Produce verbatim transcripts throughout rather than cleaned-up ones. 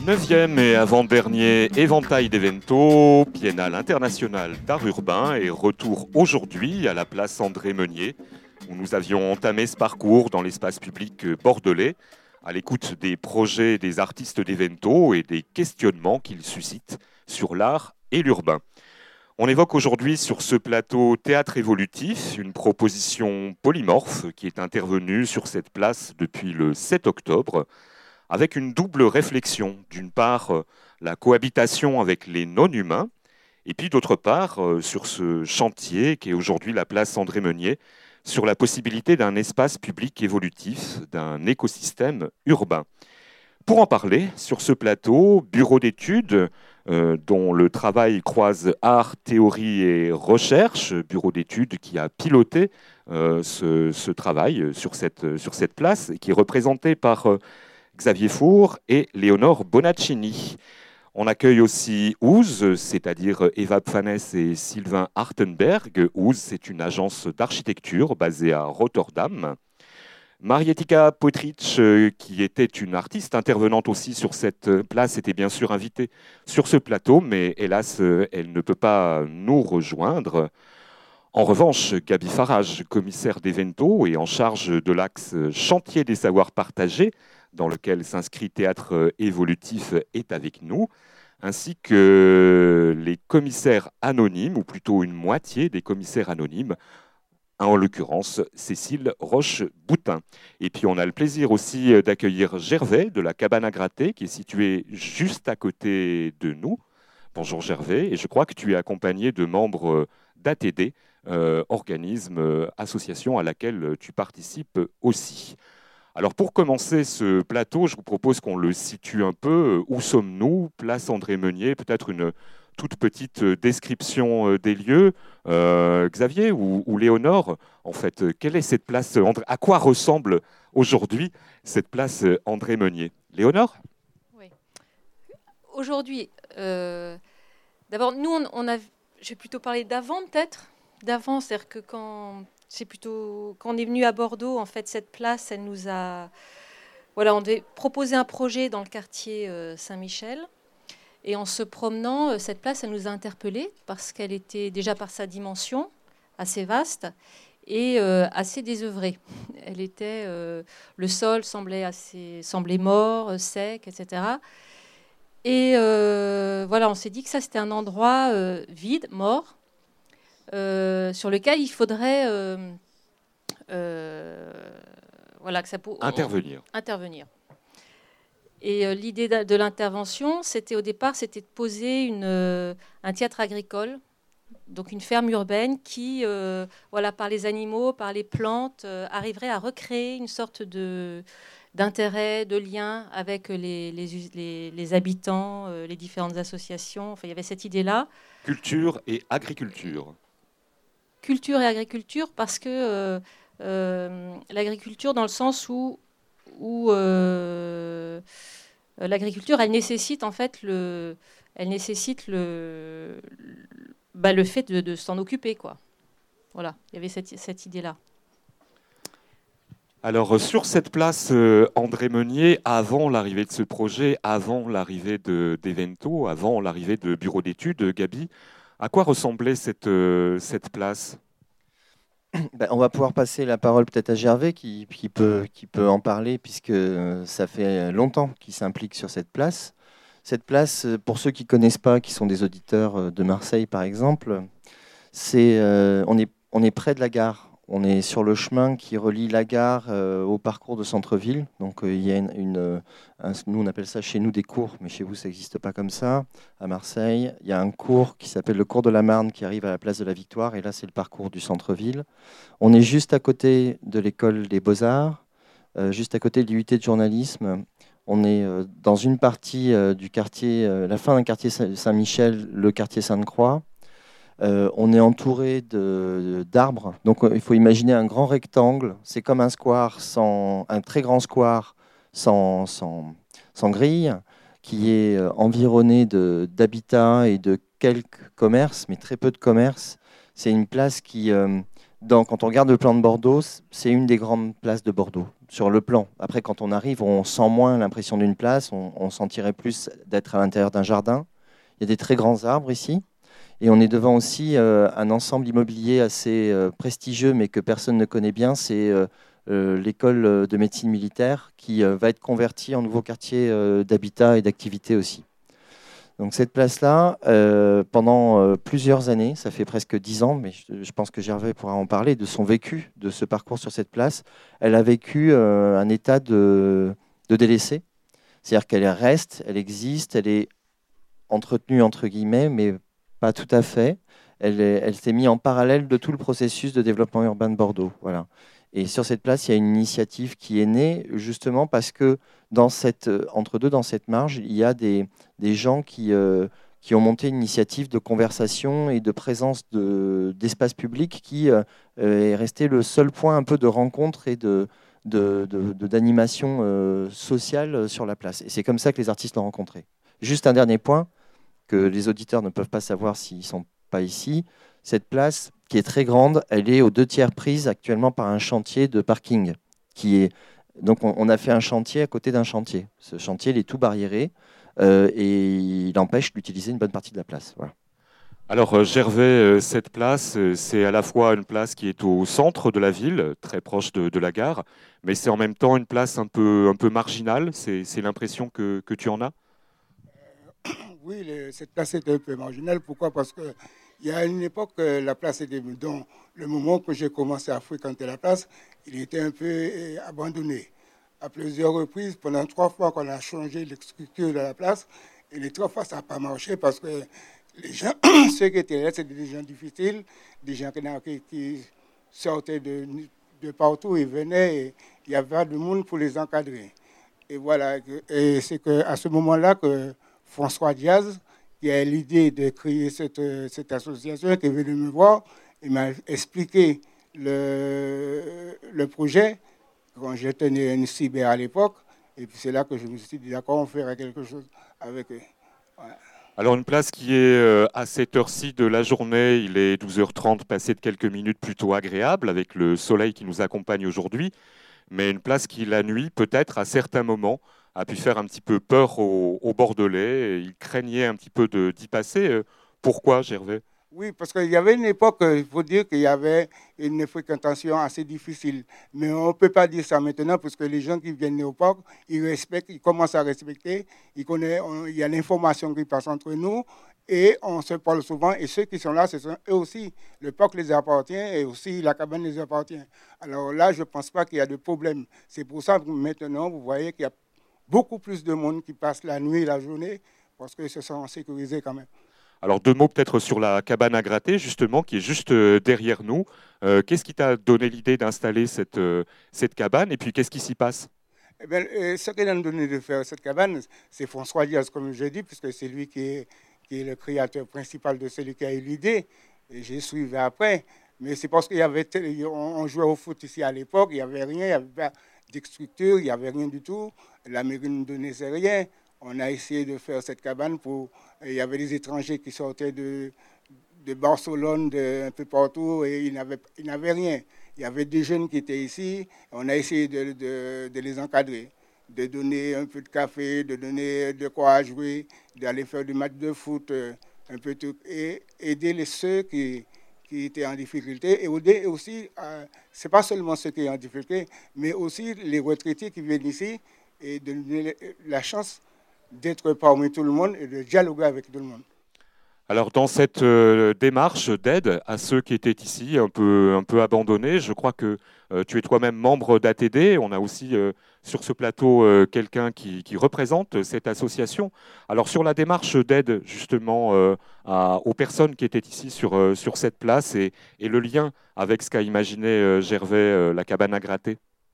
Neuvième et avant-dernier éventail d'Evento, Biennale internationale d'art urbain et retour aujourd'hui à la place André Meunier, où nous avions entamé ce parcours dans l'espace public bordelais, à l'écoute des projets des artistes d'Evento et des questionnements qu'ils suscitent sur l'art et l'urbain. On évoque aujourd'hui sur ce plateau Théâtre évolutif, une proposition polymorphe qui est intervenue sur cette place depuis le sept octobre, avec une double réflexion. D'une part, euh, la cohabitation avec les non-humains, et puis d'autre part, euh, sur ce chantier qui est aujourd'hui la place André Meunier, sur la possibilité d'un espace public évolutif, d'un écosystème urbain. Pour en parler, sur ce plateau, bureau d'études, euh, dont le travail croise art, théorie et recherche, bureau d'études qui a piloté euh, ce, ce travail sur cette, sur cette place, et qui est représenté par euh, Xavier Four et Léonore Bonaccini. On accueille aussi Ooze, c'est-à-dire Eva Pfannes et Sylvain Hartenberg. Ooze, c'est une agence d'architecture basée à Rotterdam. Marietika Potric, qui était une artiste intervenante aussi sur cette place, était bien sûr invitée sur ce plateau, mais hélas, elle ne peut pas nous rejoindre. En revanche, Gaby Farage, commissaire d'Evento et en charge de l'axe chantier des savoirs partagés, dans lequel s'inscrit Théâtre évolutif, est avec nous, ainsi que les commissaires anonymes, ou plutôt une moitié des commissaires anonymes, en l'occurrence Cécile Roche-Boutin. Et puis on a le plaisir aussi d'accueillir Gervais de la Cabane à Gratter, qui est située juste à côté de nous. Bonjour Gervais, et je crois que tu es accompagné de membres d'A T D, euh, organisme, euh, association à laquelle tu participes aussi. Alors pour commencer ce plateau, je vous propose qu'on le situe un peu. Où sommes-nous? Place André Meunier, peut-être une toute petite description des lieux. Euh, Xavier ou, ou Léonore, en fait, quelle est cette place André, à quoi ressemble aujourd'hui cette place André Meunier? Léonore? Oui. Aujourd'hui, euh, d'abord, nous, on, on a, je vais plutôt parler d'avant peut-être. D'avant, c'est-à-dire que quand... C'est plutôt quand on est venu à Bordeaux, en fait, cette place, elle nous a, voilà, on devait proposer un projet dans le quartier euh, Saint-Michel, et en se promenant, euh, cette place, elle nous a interpellés parce qu'elle était déjà par sa dimension assez vaste et euh, assez désœuvrée. Elle était, euh, le sol semblait assez, semblait mort, euh, sec, et cetera. Et euh, voilà, on s'est dit que ça, c'était un endroit euh, vide, mort. Euh, sur lequel il faudrait euh, euh, voilà, que ça pour, intervenir. On, intervenir. Et euh, l'idée de, de l'intervention, c'était au départ, c'était de poser une, euh, un théâtre agricole, donc une ferme urbaine qui, euh, voilà, par les animaux, par les plantes, euh, arriverait à recréer une sorte de, d'intérêt, de lien avec les, les, les, les habitants, euh, les différentes associations. Enfin, il y avait cette idée-là. Culture et agriculture. Culture et agriculture, parce que euh, euh, l'agriculture dans le sens où, où euh, l'agriculture, elle nécessite en fait le, elle nécessite le, bah, le fait de, de s'en occuper, quoi. Voilà, il y avait cette, cette idée-là. Alors sur cette place euh, André Meunier, avant l'arrivée de ce projet, avant l'arrivée de, d'Evento, avant l'arrivée de bureau d'études, Gaby, à quoi ressemblait cette, euh, cette place? Ben, on va pouvoir passer la parole peut-être à Gervais qui, qui, peut, qui peut en parler puisque ça fait longtemps qu'il s'implique sur cette place. Cette place, pour ceux qui ne connaissent pas, qui sont des auditeurs de Marseille par exemple, c'est, euh, on, est, on est près de la gare. On est sur le chemin qui relie la gare euh, au parcours de centre-ville. Donc euh, il y a une, une un, nous on appelle ça chez nous des cours, mais chez vous ça n'existe pas comme ça. À Marseille, il y a un cours qui s'appelle le cours de la Marne qui arrive à la place de la Victoire, et là c'est le parcours du centre-ville. On est juste à côté de l'école des Beaux-Arts, euh, juste à côté de l'U T de journalisme. On est euh, dans une partie euh, du quartier, euh, la fin d'un quartier Saint-Michel, le quartier Sainte-Croix. Euh, on est entouré de, d'arbres, donc euh, il faut imaginer un grand rectangle. C'est comme un square, sans, un très grand square sans, sans, sans grille, qui est euh, environné de, d'habitats et de quelques commerces, mais très peu de commerces. C'est une place qui, euh, dans, quand on regarde le plan de Bordeaux, c'est une des grandes places de Bordeaux, sur le plan. Après, quand on arrive, on sent moins l'impression d'une place, on, on sentirait plus d'être à l'intérieur d'un jardin. Il y a des très grands arbres ici. Et on est devant aussi euh, un ensemble immobilier assez euh, prestigieux, mais que personne ne connaît bien. C'est euh, euh, l'école de médecine militaire qui euh, va être convertie en nouveau quartier euh, d'habitat et d'activité aussi. Donc cette place-là, euh, pendant euh, plusieurs années, ça fait presque dix ans, mais je, je pense que Gervais pourra en parler, de son vécu, de ce parcours sur cette place, elle a vécu euh, un état de, de délaissé. C'est-à-dire qu'elle reste, elle existe, elle est entretenue entre guillemets, mais pas tout à fait. Elle, est- elle s'est mise en parallèle de tout le processus de développement urbain de Bordeaux. Voilà. Et sur cette place, il y a une initiative qui est née justement parce que dans cette, euh, entre deux, dans cette marge, il y a des, des gens qui, euh, qui ont monté une initiative de conversation et de présence de, d'espace public qui euh, est resté le seul point un peu de rencontre et de, de, de- de- d'animation euh, sociale sur la place. Et c'est comme ça que les artistes l'ont rencontré. Juste un dernier point que les auditeurs ne peuvent pas savoir s'ils ne sont pas ici. Cette place, qui est très grande, elle est aux deux tiers prise actuellement par un chantier de parking. Qui est... Donc on, on a fait un chantier à côté d'un chantier. Ce chantier, il est tout barriéré euh, et il empêche d'utiliser une bonne partie de la place. Voilà. Alors euh, Gervais, euh, cette place, euh, c'est à la fois une place qui est au centre de la ville, très proche de, de la gare, mais c'est en même temps une place un peu, un peu marginale. C'est, c'est l'impression que, que tu en as? Oui, le- cette place était un peu marginale. Pourquoi? Parce qu'il y a une époque, euh, la place était, dans le moment que j'ai commencé à fréquenter la place, il était un peu euh, abandonné. À plusieurs reprises, pendant trois fois qu'on a changé la structure de la place, et les trois fois, ça n'a pas marché parce que les gens, ceux qui étaient là, c'était des gens difficiles, des gens qui, qui sortaient de, de partout et venaient, et il y avait pas de monde pour les encadrer. Et voilà, et c'est qu'à ce moment-là que François Diaz, qui a l'idée de créer cette, cette association, qui est venu me voir, il m'a expliqué le, le projet, quand je tenais une cyber à l'époque, et puis c'est là que je me suis dit, d'accord, on ferait quelque chose avec eux. Voilà. Alors une place qui est euh, à cette heure-ci de la journée, il est douze heures trente, passé de quelques minutes plutôt agréable avec le soleil qui nous accompagne aujourd'hui, mais une place qui la nuit peut-être à certains moments a pu faire un petit peu peur aux, aux Bordelais, et ils craignaient un petit peu de, d'y passer. Euh, Pourquoi, Gervais? Oui, parce qu'il y avait une époque, il faut dire qu'il y avait une fréquentation assez difficile. Mais on ne peut pas dire ça maintenant, parce que les gens qui viennent au parc, ils respectent, ils commencent à respecter. Ils connaissent, on- il y a l'information qui passe entre nous et on se parle souvent. Et ceux qui sont là, ce sont eux aussi. Le parc les appartient et aussi la cabane les appartient. Alors là, je ne pense pas qu'il y a de problème. C'est pour ça que maintenant, vous voyez qu'il y a beaucoup plus de monde qui passe la nuit et la journée, parce qu'ils se sont sécurisés quand même. Alors deux mots peut-être sur la cabane à gratter, justement, qui est juste euh, derrière nous. Euh, qu'est-ce qui t'a donné l'idée d'installer cette, euh, cette cabane et puis qu'est-ce qui s'y passe? Eh bien, euh, ce qu'il a donné de faire cette cabane, c'est François Diaz, comme je dis, puisque c'est lui qui est, qui est le créateur principal de celui qui a eu l'idée. Et j'ai suivi après. Mais c'est parce qu'il y avait, tel- on, on jouait au foot ici à l'époque, il n'y avait rien, il n'y avait pas de structure, il n'y avait rien du tout. La mairie ne donnait rien. On a essayé de faire cette cabane pour. Il y avait des étrangers qui sortaient de, de Barcelone, de un peu partout, et ils n'avaient, ils n'avaient rien. Il y avait des jeunes qui étaient ici, on a essayé de, de, de les encadrer, de donner un peu de café, de donner de quoi jouer, d'aller faire du match de foot, euh, un peu tout, et aider les ceux qui, qui étaient en difficulté, et aider aussi, euh, c'est pas seulement ceux qui sont en difficulté, mais aussi les retraités qui viennent ici, et de donner la chance d'être parmi tout le monde et de dialoguer avec tout le monde. Alors dans cette euh, démarche d'aide à ceux qui étaient ici un peu, un peu abandonnés, je crois que euh, tu es toi-même membre d'A T D. On a aussi euh, sur ce plateau euh, quelqu'un qui, qui représente cette association. Alors sur la démarche d'aide justement euh, à- aux personnes qui étaient ici sur, euh, sur cette place et, et le lien avec ce qu'a imaginé euh, Gervais, euh, la cabane à gratter.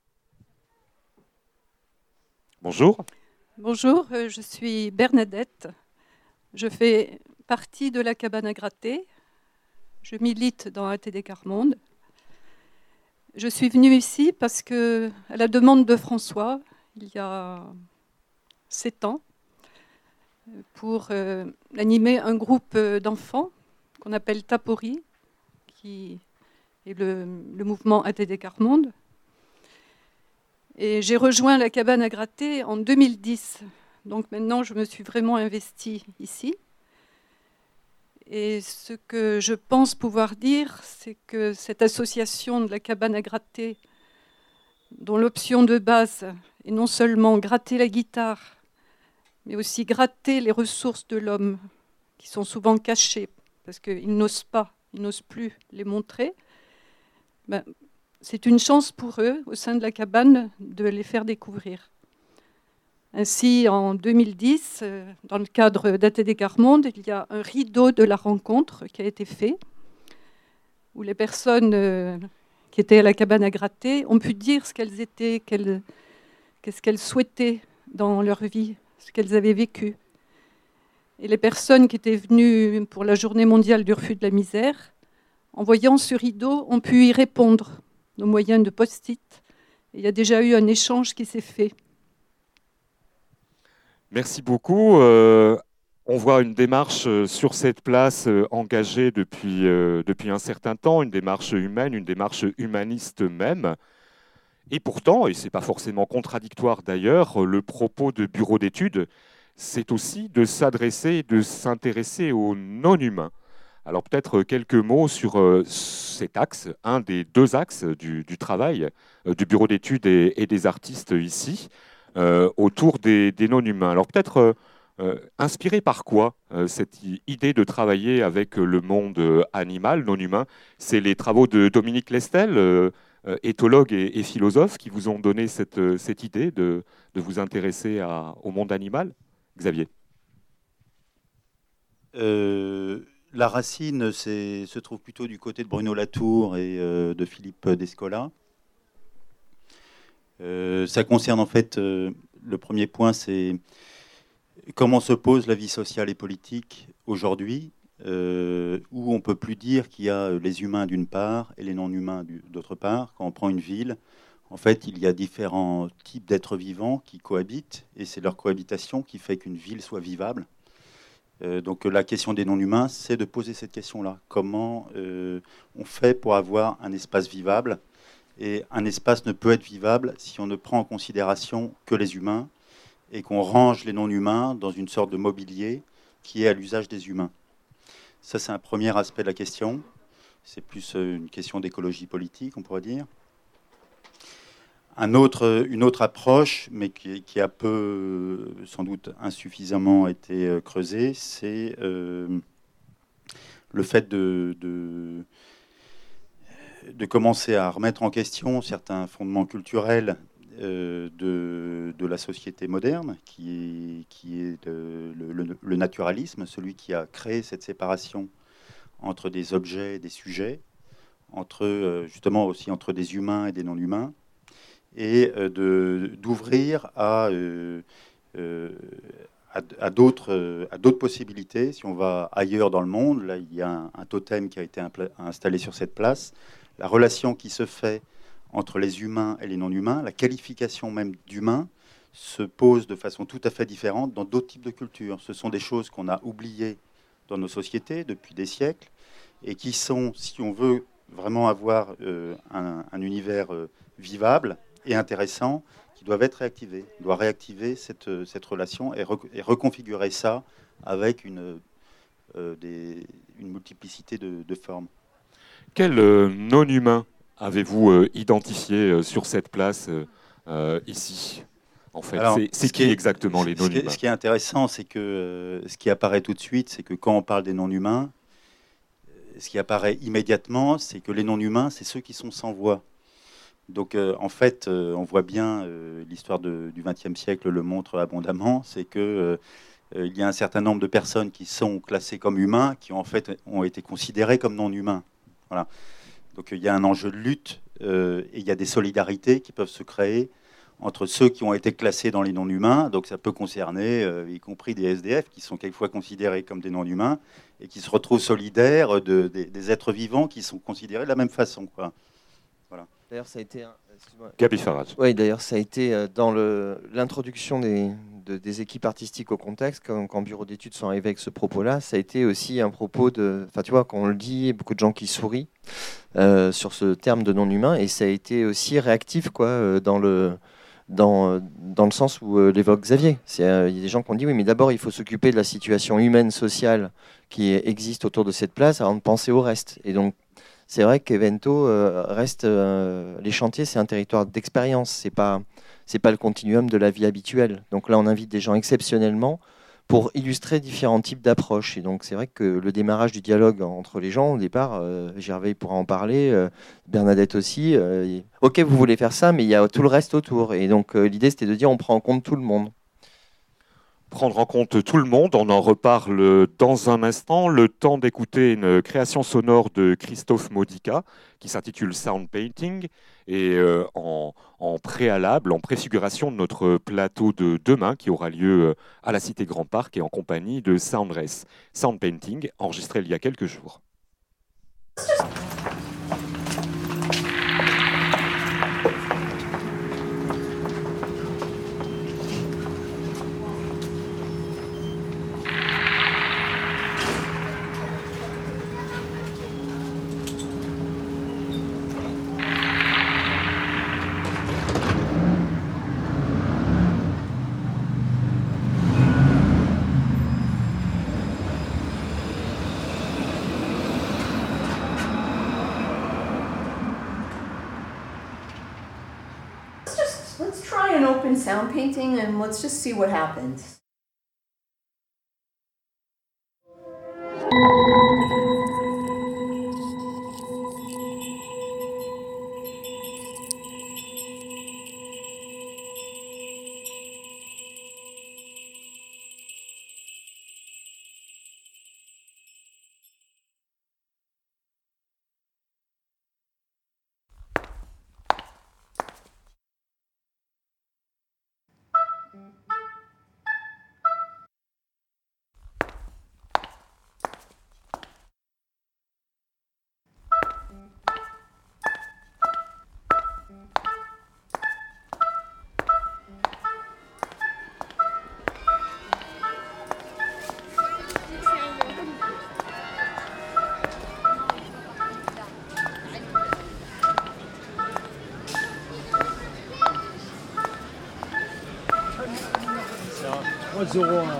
Bonjour. Bonjour, euh, je suis Bernadette. Je fais partie de la cabane à gratter. Je milite dans A T D Quart-Monde. Je suis venue ici parce que, à la demande de François, il y a sept ans, pour euh, animer un groupe d'enfants qu'on appelle Tapori, qui et le, le mouvement A T D Quart Monde. Et j'ai rejoint la cabane à gratter en deux mille dix. Donc maintenant, je me suis vraiment investie ici. Et ce que je pense pouvoir dire, c'est que cette association de la cabane à gratter, dont l'option de base est non seulement gratter la guitare, mais aussi gratter les ressources de l'homme, qui sont souvent cachées, parce qu'ils n'osent pas, ils n'osent plus les montrer, ben, c'est une chance pour eux, au sein de la cabane, de les faire découvrir. Ainsi, en deux mille dix, dans le cadre d'A T D Quart Monde, il y a un rideau de la rencontre qui a été fait, où les personnes qui étaient à la cabane à gratter ont pu dire ce qu'elles étaient, qu'est-ce qu'elles souhaitaient dans leur vie, ce qu'elles avaient vécu. Et les personnes qui étaient venues pour la journée mondiale du refus de la misère, en voyant ce rideau, ont pu y répondre au moyen de post-it. Il y a déjà eu un échange qui s'est fait. Merci beaucoup. Euh, on voit une démarche sur cette place euh, engagée depuis, euh, depuis un certain temps, une démarche humaine, une démarche humaniste même. Et pourtant, et ce n'est pas forcément contradictoire d'ailleurs, le propos de bureau d'études, c'est aussi de s'adresser, de s'intéresser aux non-humains. Alors peut-être quelques mots sur euh, cet axe, un des deux axes du, du travail euh, du bureau d'études et, et des artistes ici, euh, autour des, des non-humains. Alors peut-être euh, euh, inspiré par quoi euh, cette idée de travailler avec le monde euh, animal, non-humain? C'est les travaux de Dominique Lestel, euh, euh, éthologue et, et philosophe, qui vous ont donné cette, cette idée de, de vous intéresser à, au monde animal? Xavier. euh... La racine se trouve plutôt du côté de Bruno Latour et euh, de Philippe Descola. Euh, ça concerne en fait, euh, le premier point, c'est comment se pose la vie sociale et politique aujourd'hui, euh, où on ne peut plus dire qu'il y a les humains d'une part et les non-humains d'autre part. Quand on prend une ville, en fait, il y a différents types d'êtres vivants qui cohabitent, et c'est leur cohabitation qui fait qu'une ville soit vivable. Euh, donc la question des non-humains, c'est de poser cette question-là. Comment euh, on fait pour avoir un espace vivable? Et un espace ne peut être vivable si on ne prend en considération que les humains et qu'on range les non-humains dans une sorte de mobilier qui est à l'usage des humains. Ça, c'est un premier aspect de la question. C'est plus une question d'écologie politique, on pourrait dire. Un autre, une autre approche, mais qui, qui a peu, sans doute insuffisamment été creusée, c'est euh, le fait de, de, de commencer à remettre en question certains fondements culturels euh, de, de la société moderne, qui est, qui est de, le, le naturalisme, celui qui a créé cette séparation entre des objets et des sujets, entre, justement aussi entre des humains et des non-humains, et de, d'ouvrir à, euh, euh, à, à, d'autres, à d'autres possibilités. Si on va ailleurs dans le monde, là, il y a un, un totem qui a été impla- installé sur cette place. La relation qui se fait entre les humains et les non-humains, la qualification même d'humain, se pose de façon tout à fait différente dans d'autres types de cultures. Ce sont des choses qu'on a oubliées dans nos sociétés depuis des siècles, et qui sont, si on veut vraiment avoir euh, un, un univers euh, vivable et intéressant, qui doivent être réactivés. On doit réactiver cette, cette relation et, re, et reconfigurer ça avec une, euh, des, une multiplicité de, de formes. Quel euh, non-humain avez-vous euh, identifié euh, sur cette place euh, euh, ici? En fait, Alors, c'est, c'est qui, qui est, exactement les non-humains? Ce qui est, ce qui est intéressant, c'est que euh, ce qui apparaît tout de suite, c'est que quand on parle des non-humains, ce qui apparaît immédiatement, c'est que les non-humains, c'est ceux qui sont sans voix. Donc, euh, en fait, euh, on voit bien, euh, l'histoire de, du vingtième siècle le montre abondamment, c'est qu'il euh, y a un certain nombre de personnes qui sont classées comme humains, qui en fait ont été considérées comme non-humains. Voilà. Donc, il y a un enjeu de lutte euh, et il y a des solidarités qui peuvent se créer entre ceux qui ont été classés dans les non-humains. Donc, ça peut concerner, euh, y compris des S D F, qui sont quelquefois considérés comme des non-humains et qui se retrouvent solidaires de, de, des êtres vivants qui sont considérés de la même façon, quoi. Voilà. D'ailleurs, ça a été... Gaby Farage. Oui, d'ailleurs, ça a été dans le, l'introduction des, de, des équipes artistiques au contexte, quand, quand Bureau d'études sont arrivés avec ce propos-là, ça a été aussi un propos de... Enfin, tu vois, quand on le dit, beaucoup de gens qui sourient euh, sur ce terme de non-humain, et ça a été aussi réactif, quoi, euh, dans le... Dans, dans le sens où euh, l'évoque Xavier. Il euh, y a des gens qui ont dit, oui, mais d'abord, il faut s'occuper de la situation humaine, sociale qui existe autour de cette place avant de penser au reste. Et donc, c'est vrai qu'Evento euh, reste... Euh, les chantiers, c'est un territoire d'expérience. C'est pas, c'est pas le continuum de la vie habituelle. Donc là, on invite des gens exceptionnellement pour illustrer différents types d'approches. Et donc, c'est vrai que le démarrage du dialogue entre les gens, au départ, euh, Gervais pourra en parler, euh, Bernadette aussi. Euh, ok, vous voulez faire ça, mais il y a tout le reste autour. Et donc, euh, l'idée, c'était de dire, on prend en compte tout le monde. Prendre en compte tout le monde, on en reparle dans un instant. Le temps d'écouter une création sonore de Christophe Modica qui s'intitule Sound Painting. Et euh, en, en préalable, en préfiguration de notre plateau de demain qui aura lieu à la Cité Grand Parc et en compagnie de Soundress. Sound Painting, enregistré il y a quelques jours. Sound painting and let's just see what happens. trois zéro un.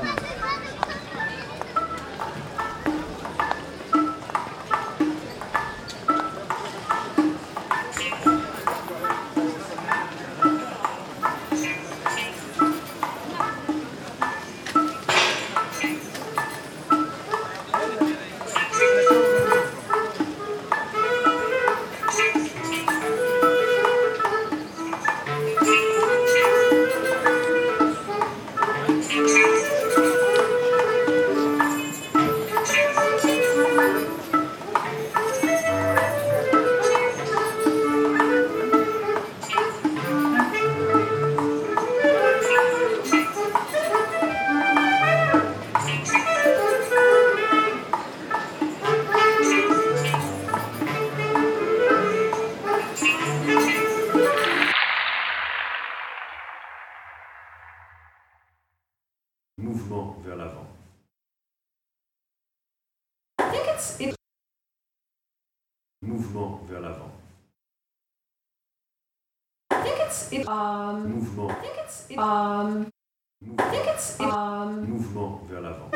Mouvement vers l'avant. Mouvement vers l'avant. Um, Mouvement. um, Mouvement. um, Mouvement vers l'avant.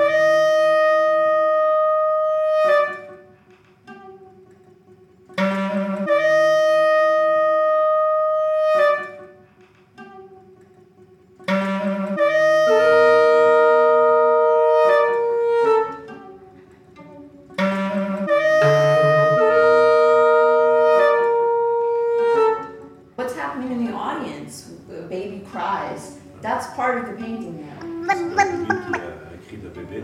what's happening in the audience? A baby cries. That's part of the painting now. Un cri de bébé.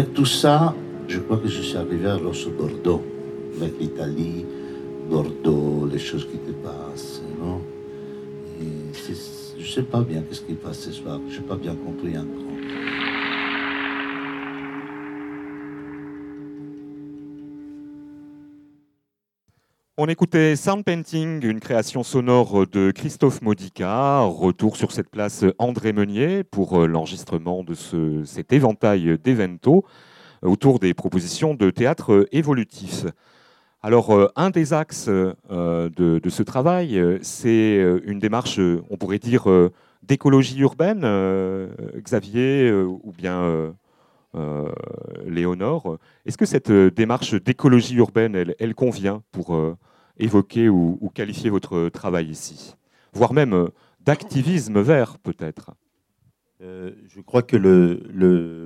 avec tout ça, je crois que je suis arrivé à Rosso Bordeaux, avec l'Italie, Bordeaux, les choses qui te passent, non? Et c'est- je ne sais pas bien qu'est-ce qui passe ce soir, je n'ai pas bien compris encore. On écoutait Sound Painting, une création sonore de Christophe Modica. Retour sur cette place André Meunier pour euh, l'enregistrement de ce, cet éventail d'Evento euh, autour des propositions de théâtre euh, évolutif. Alors, euh, un des axes euh, de, de ce travail, euh, c'est euh, une démarche, euh, on pourrait dire, euh, d'écologie urbaine, euh, Xavier euh, ou bien euh, euh, Léonore. Est-ce que cette euh, démarche d'écologie urbaine, elle, elle convient pour euh, évoquer ou, ou qualifier votre travail ici, voire même euh, d'activisme vert peut-être? Euh, je crois que le, le,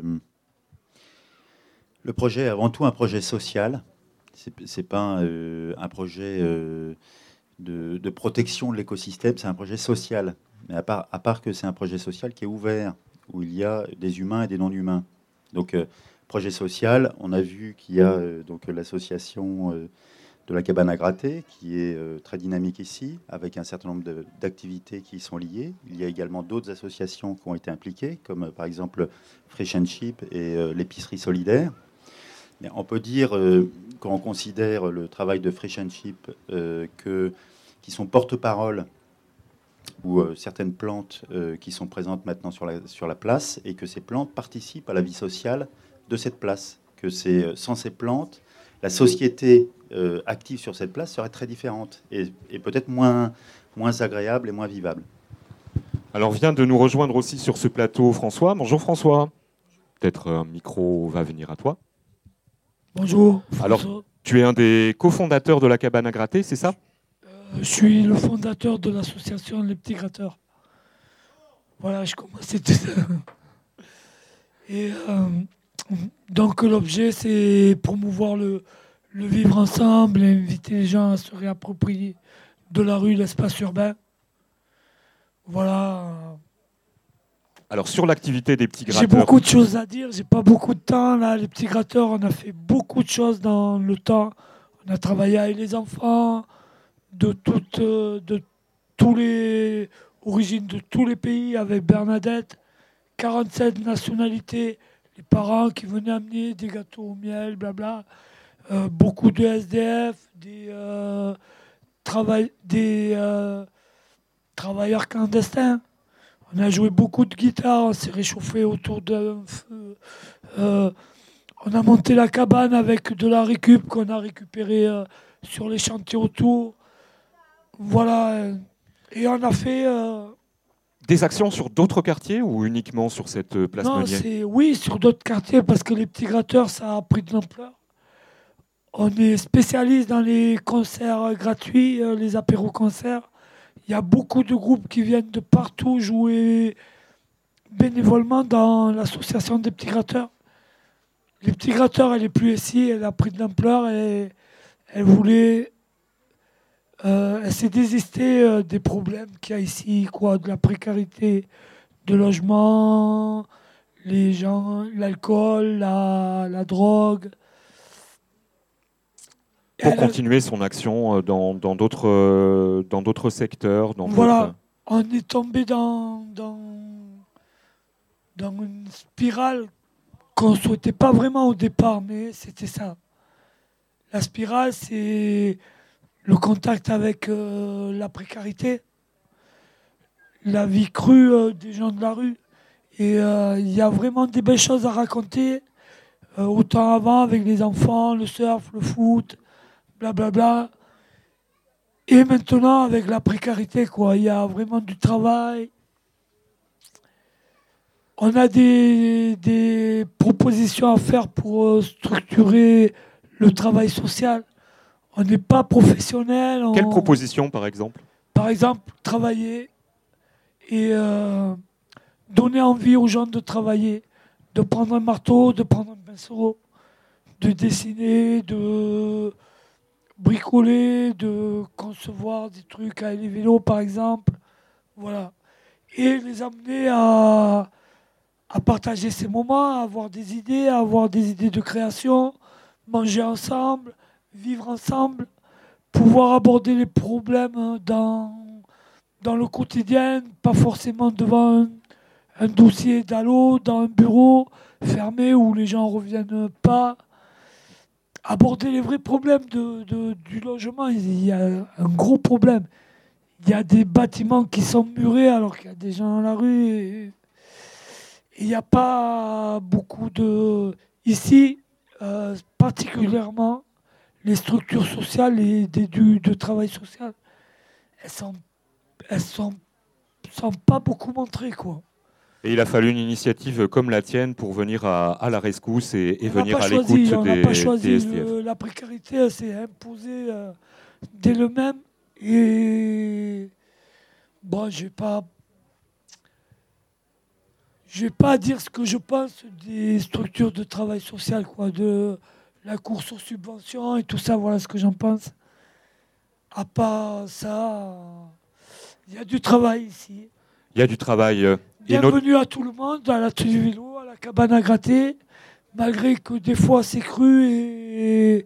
le projet est avant tout un projet social. Ce n'est pas un, euh, un projet euh, de, de protection de l'écosystème, c'est un projet social. Mais à part, à part que c'est un projet social qui est ouvert, où il y a des humains et des non-humains. Donc, euh, projet social, on a vu qu'il y a euh, donc l'association euh, de la cabane à gratter, qui est euh, très dynamique ici, avec un certain nombre de- d'activités qui y sont liées. Il y a également d'autres associations qui ont été impliquées, comme euh, par exemple Fresh and Cheap et euh, l'épicerie solidaire. Mais on peut dire, euh, quand on considère le travail de Fresh and Cheap, euh, que, qui sont porte-parole ou euh, certaines plantes euh, qui sont présentes maintenant sur la, sur la place, et que ces plantes participent à la vie sociale de cette place. Que c'est, euh, sans ces plantes, la société euh, active sur cette place serait très différente et, et peut-être moins, moins agréable et moins vivable. Alors vient de nous rejoindre aussi sur ce plateau François. Bonjour François. Peut-être un micro va venir à toi. Bonjour. Alors, François. tu es un des cofondateurs de la cabane à gratter, c'est ça? Euh, je suis le fondateur de l'association Les Petits Gratteurs. Voilà, je commençais tout ça. Et euh, donc l'objet, c'est promouvoir le, le vivre ensemble et inviter les gens à se réapproprier de la rue, l'espace urbain. Voilà. Alors sur l'activité des petits J'ai gratteurs. beaucoup de choses à dire, j'ai pas beaucoup de temps là. Les Petits Gratteurs, on a fait beaucoup de choses dans le temps. On a travaillé avec les enfants de toutes, euh, de tous les origines de tous les pays avec Bernadette, quarante-sept nationalités, les parents qui venaient amener des gâteaux au miel, blabla, euh, beaucoup de S D F, des, euh, travail, des euh, travailleurs clandestins. On a joué beaucoup de guitare, on s'est réchauffé autour d'un feu. Euh, on a monté la cabane avec de la récup qu'on a récupéré euh, sur les chantiers autour. Voilà. euh, Et on a fait... euh, Des actions sur d'autres quartiers ou uniquement sur cette euh, place non, Meunier? c'est oui, sur d'autres quartiers, parce que les Petits Gratteurs, ça a pris de l'ampleur. On est spécialiste dans les concerts gratuits, euh, les apéros-concerts. Il y a beaucoup de groupes qui viennent de partout jouer bénévolement dans l'association des Petits Gratteurs. Les Petits Gratteurs, elle est plus ici, elle a pris de l'ampleur et elle voulait... euh, elle s'est désistée euh, des problèmes qu'il y a ici, quoi, de la précarité, de logement, les gens, l'alcool, la, la drogue. Pour Elle- continuer son action euh, dans dans d'autres euh, dans d'autres secteurs, dans Voilà, d'autres- on est tombé dans, dans, dans une spirale qu'on ne souhaitait pas vraiment au départ, mais c'était ça. La spirale, c'est le contact avec euh, la précarité, la vie crue euh, des gens de la rue. Et euh, il y a vraiment des belles choses à raconter, euh, autant avant avec les enfants, le surf, le foot, blablabla. Et maintenant avec la précarité, quoi. Il y a vraiment du travail. On a des, des propositions à faire pour euh, structurer le travail social. On n'est pas professionnel. on- Quelle proposition par exemple? Par exemple, travailler et euh, donner envie aux gens de travailler, de prendre un marteau, de prendre un pinceau, de dessiner, de bricoler, de concevoir des trucs avec les vélos par exemple. Voilà. Et les amener à, à partager ces moments, à avoir des idées, à avoir des idées de création, manger ensemble, vivre ensemble, pouvoir aborder les problèmes dans, dans le quotidien, pas forcément devant un, un dossier d'Allo, dans un bureau fermé où les gens ne reviennent pas. Aborder les vrais problèmes de, de, du logement, il y a un gros problème. Il y a des bâtiments qui sont murés alors qu'il y a des gens dans la rue. Et il n'y a pas beaucoup de... Ici, euh, particulièrement, les structures sociales et des, du, de travail social, elles sont, elles sont, sont pas beaucoup montrées, quoi. Et il a fallu une initiative comme la tienne pour venir à, à la rescousse et, et venir à l'écoute choisi, on des, n'a pas choisi. des S D F. Le, la précarité, elle s'est imposée euh, dès le même. Et bon, je ne vais pas... Je vais pas dire ce que je pense des structures de travail social, quoi, de la course aux subventions et tout ça, voilà ce que j'en pense. À part ça, il y a du travail ici. Il y a du travail. euh, et Bienvenue notre- à tout le monde, à la tenue du vélo, à la cabane à gratter, malgré que des fois c'est cru et...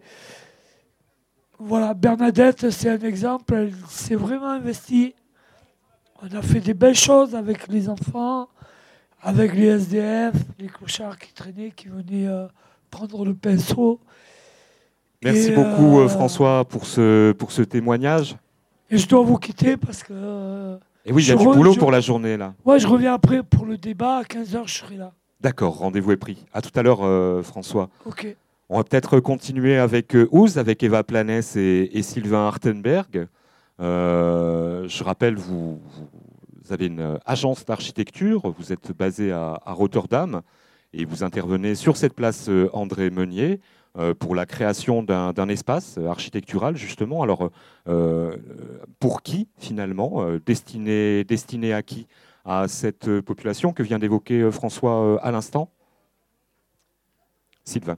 Voilà, Bernadette, c'est un exemple, elle s'est vraiment investie. On a fait des belles choses avec les enfants, avec les S D F, les clochards qui traînaient, qui venaient euh, prendre le pinceau. Merci Et, beaucoup euh, euh, François pour ce, pour ce témoignage. Et je dois vous quitter parce que... euh, Et oui, il y a je du re- boulot je- pour la journée là. Ouais, je reviens après pour le débat, à quinze heures je serai là. D'accord, rendez-vous est pris. À tout à l'heure euh, François. Ok. On va peut-être continuer avec euh, Ouz, avec Eva Planès et, et Sylvain Hartenberg. Euh, je rappelle, vous, vous avez une agence d'architecture, vous êtes basé à, à Rotterdam et vous intervenez sur cette place euh, André Meunier euh, pour la création d'un d'un espace architectural, justement. Alors, euh, pour qui, finalement euh, destiné, destiné à qui? À cette euh, population que vient d'évoquer euh, François euh, à l'instant? Sylvain.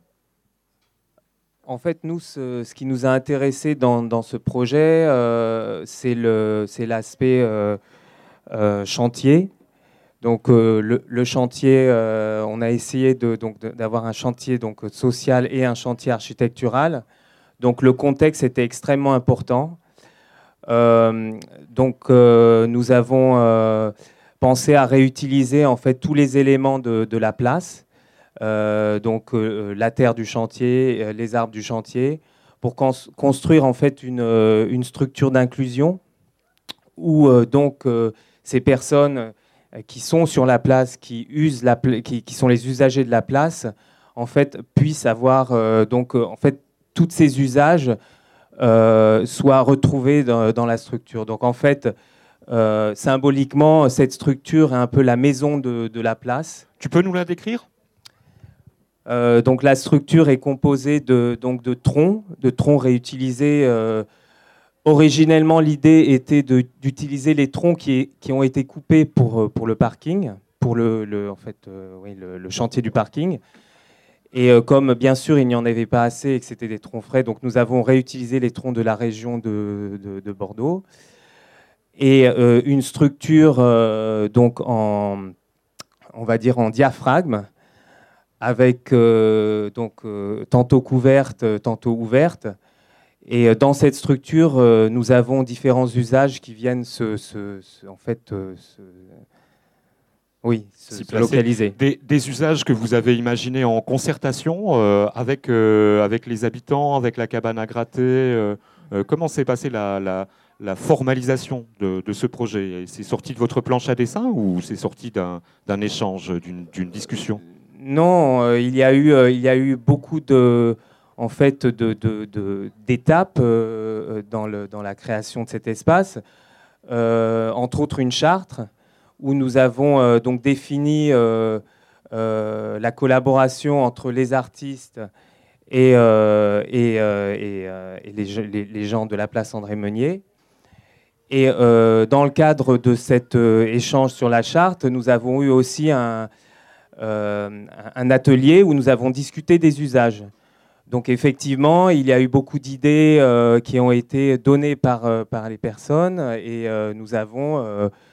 En fait, nous, ce, ce qui nous a intéressé dans, dans ce projet, euh, c'est le- c'est l'aspect euh, euh, chantier. Donc, euh, le, le chantier, euh, on a essayé de, donc, de- d'avoir un chantier donc, social et un chantier architectural. Donc, le contexte était extrêmement important. Euh, donc, euh, nous avons euh, pensé à réutiliser en fait tous les éléments de, de la place. Euh, donc euh, la terre du chantier, euh, les arbres du chantier, pour cons- construire en fait une, euh, une structure d'inclusion où euh, donc euh, ces personnes euh, qui sont sur la place, qui usent la pla- qui, qui sont les usagers de la place, en fait puissent avoir euh, donc euh, en fait tous ces usages euh, soient retrouvés dans, dans la structure. Donc en fait euh, symboliquement cette structure est un peu la maison de, de la place. Tu peux nous la décrire ? Euh, donc la structure est composée de, donc de troncs, de troncs réutilisés. Euh, originellement, l'idée était de- d'utiliser les troncs qui, qui ont été coupés pour, pour le parking, pour le, le- en fait, euh, oui, le, le chantier du parking. Et euh, comme bien sûr il n'y en avait pas assez et que c'était des troncs frais, donc nous avons réutilisé les troncs de la région de, de- de Bordeaux. Et euh, une structure euh, donc en, on va dire en diaphragme, avec euh, donc, euh, tantôt couverte, tantôt ouverte. Et euh, dans cette structure, euh, nous avons différents usages qui viennent se, se- se- en fait, euh, se, oui, se, S'y se placer. localiser. Des, des usages que vous avez imaginés en concertation euh, avec, euh, avec les habitants, avec la cabane à gratter. euh, euh, comment s'est passée la, la, la formalisation de, de ce projet? C'est sorti de votre planche à dessin ou c'est sorti d'un d'un échange, d'une d'une discussion? Non, euh, il y a eu, euh, il y a eu beaucoup de, en fait, de, de- de- d'étapes euh, dans, le, dans la création de cet espace. Euh, entre autres, une charte où nous avons euh, donc défini euh, euh, la collaboration entre les artistes et, euh, et, euh, et, euh, et les, les- les gens de la place André Meunier. Et euh, dans le cadre de cet euh, échange sur la charte, nous avons eu aussi un Euh, un atelier où nous avons discuté des usages. Donc effectivement, il y a eu beaucoup d'idées euh, qui ont été données par, euh, par les personnes et euh, nous avons, euh,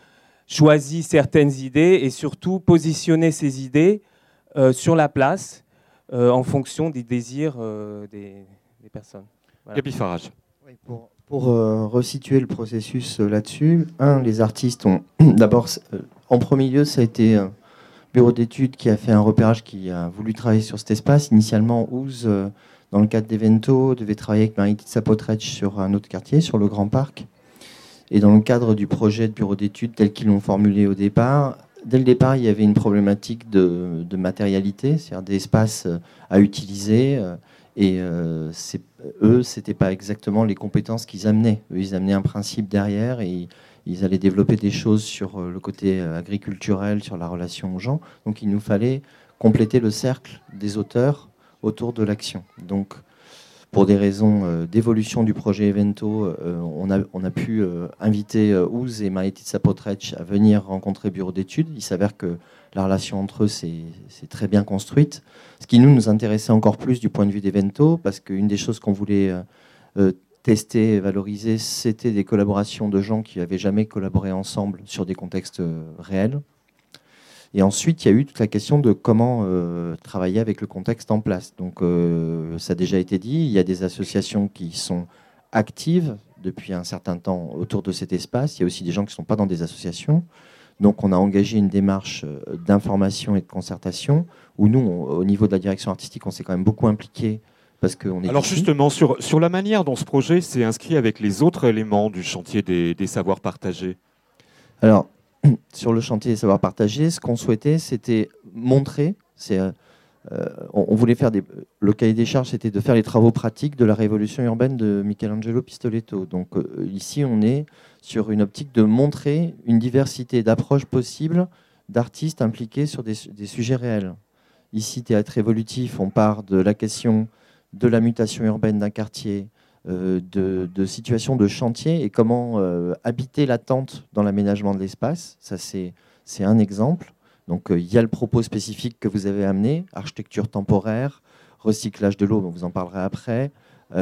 choisi certaines idées et surtout positionné ces idées euh, sur la place euh, en fonction des désirs euh, des, des personnes. Voilà. Gabi Farage. Oui, pour pour euh, resituer le processus euh, là-dessus, un, les artistes ont d'abord, euh, en premier lieu, ça a été un bureau d'études qui a fait un repérage, qui a voulu travailler sur cet espace. Initialement, Ouz, euh, dans le cadre d'Evento, devait travailler avec Marie-Titsa Potrec sur un autre quartier, sur le Grand Parc. Et dans le cadre du projet de bureau d'études tel qu'ils l'ont formulé au départ, dès le départ, il y avait une problématique de, de matérialité, c'est-à-dire d'espace à utiliser. Euh, et euh, c'est, eux, ce n'était pas exactement les compétences qu'ils amenaient. Eux, ils amenaient un principe derrière et ils, ils allaient développer des choses sur le côté agriculturel, sur la relation aux gens. Donc il nous fallait compléter le cercle des auteurs autour de l'action. Donc, pour des raisons euh, d'évolution du projet Evento, euh, on, a, on a pu euh, inviter euh, Ouz et Marie-Titsa Potrec à venir rencontrer Bureau d'études. Il s'avère que la relation entre eux s'est très bien construite. Ce qui nous, nous intéressait encore plus du point de vue d'Evento, parce qu'une des choses qu'on voulait euh, euh, tester et valoriser, c'était des collaborations de gens qui n'avaient jamais collaboré ensemble sur des contextes euh, réels. Et ensuite, il y a eu toute la question de comment euh, travailler avec le contexte en place. Donc, euh, ça a déjà été dit, il y a des associations qui sont actives depuis un certain temps autour de cet espace. Il y a aussi des gens qui ne sont pas dans des associations. Donc, on a engagé une démarche d'information et de concertation où nous, on, au niveau de la direction artistique, on s'est quand même beaucoup impliqué. Parce qu'on est Alors ici. justement, sur, sur la manière dont ce projet s'est inscrit avec les autres éléments du chantier des, des savoirs partagés. Alors, sur le chantier des savoirs partagés, ce qu'on souhaitait, c'était montrer, c'est, euh, on, on voulait faire des, le cahier des charges, c'était de faire les travaux pratiques de la révolution urbaine de Michelangelo Pistoletto. Donc euh, ici, on est sur une optique de montrer une diversité d'approches possibles d'artistes impliqués sur des, des sujets réels. Ici, Théâtre évolutif, on part de la question de la mutation urbaine d'un quartier, Euh, de, de situations de chantier et comment euh, habiter l'attente dans l'aménagement de l'espace. Ça, c'est, c'est un exemple. Donc, il euh, y a le propos spécifique que vous avez amené, architecture temporaire, recyclage de l'eau, on vous en parlera après,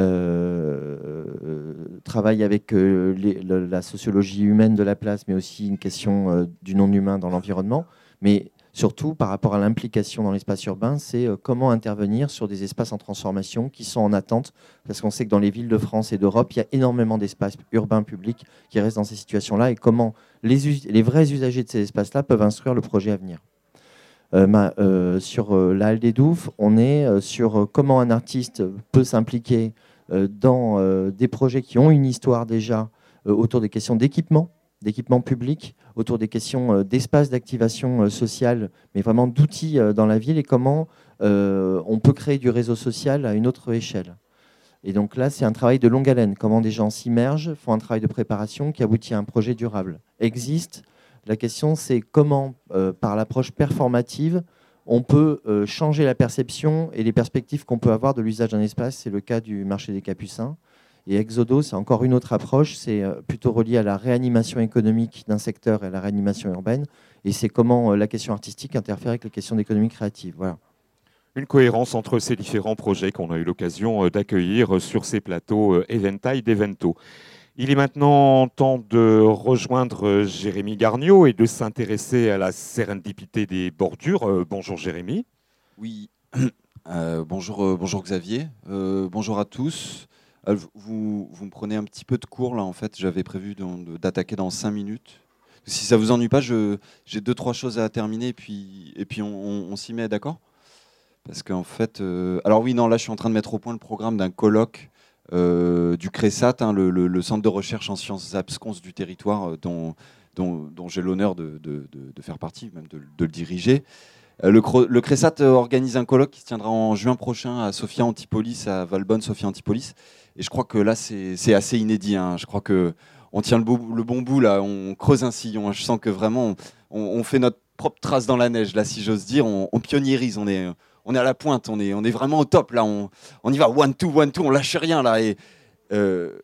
euh, euh, travail avec euh, les, le, la sociologie humaine de la place, mais aussi une question euh, du non-humain dans l'environnement. Mais surtout, par rapport à l'implication dans l'espace urbain, c'est euh, comment intervenir sur des espaces en transformation qui sont en attente, parce qu'on sait que dans les villes de France et d'Europe, il y a énormément d'espaces urbains publics qui restent dans ces situations-là, et comment les, les vrais usagers de ces espaces-là peuvent instruire le projet à venir. Euh, ma, euh, sur euh, la Halle des Douves, on est euh, sur euh, comment un artiste peut s'impliquer euh, dans euh, des projets qui ont une histoire déjà euh, autour des questions d'équipement, d'équipement public, autour des questions euh, d'espace d'activation euh, sociale, mais vraiment d'outils euh, dans la ville, et comment euh, on peut créer du réseau social à une autre échelle. Et donc là, c'est un travail de longue haleine, comment des gens s'immergent, font un travail de préparation qui aboutit à un projet durable. Existe. La question, c'est comment, euh, par l'approche performative, on peut euh, changer la perception et les perspectives qu'on peut avoir de l'usage d'un espace. C'est le cas du marché des Capucins. Et Exodo, c'est encore une autre approche, c'est plutôt relié à la réanimation économique d'un secteur et à la réanimation urbaine. Et c'est comment la question artistique interfère avec les questions d'économie créative. Voilà. Une cohérence entre ces différents projets qu'on a eu l'occasion d'accueillir sur ces plateaux Éventail d'Evento. Il est maintenant temps de rejoindre Jérémy Garniot et de s'intéresser à la sérendipité des bordures. Bonjour Jérémy. Oui, euh, bonjour, euh, bonjour Xavier, euh, bonjour à tous. Vous, vous me prenez un petit peu de cours là, en fait, j'avais prévu d'attaquer dans cinq minutes. Si ça vous ennuie pas, j'ai deux, trois choses à terminer et puis, et puis on, on, on s'y met, d'accord? Parce qu'en fait, euh, alors oui, non, là je suis en train de mettre au point le programme d'un colloque euh, du CRESAT, hein, le, le, le centre de recherche en sciences absconses du territoire, euh, dont, dont, dont j'ai l'honneur de, de, de, de faire partie, même de, de le diriger. Le, le CRESAT organise un colloque qui se tiendra en juin prochain à Sophia Antipolis, à Valbonne, Sophia Antipolis. Et je crois que là, c'est assez inédit. Hein. Je crois qu'on tient le, beau, le bon bout, là. On creuse un sillon. Hein. Je sens que vraiment, on, on fait notre propre trace dans la neige, là, si j'ose dire. On, on pionniérise. On est, on est à la pointe. On est, on est vraiment au top, là. On, on y va. One, two, one, two. On lâche rien, là. Et, euh,